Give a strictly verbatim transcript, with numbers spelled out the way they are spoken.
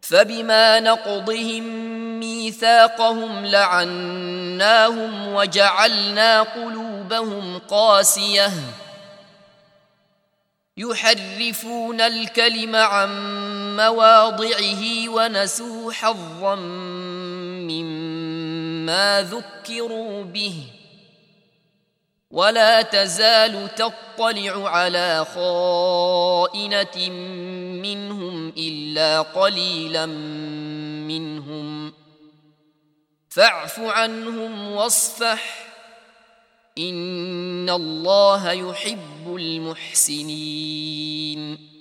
فبما نقضهم ميثاقهم لعناهم وجعلنا قلوبهم قاسية يحرفون الكلم عن مواضعه ونسوا حظا مما ذكروا به ولا تزال تطلع على خائنة منهم إلا قليلا منهم فاعف عنهم واصفح إن الله يحب المحسنين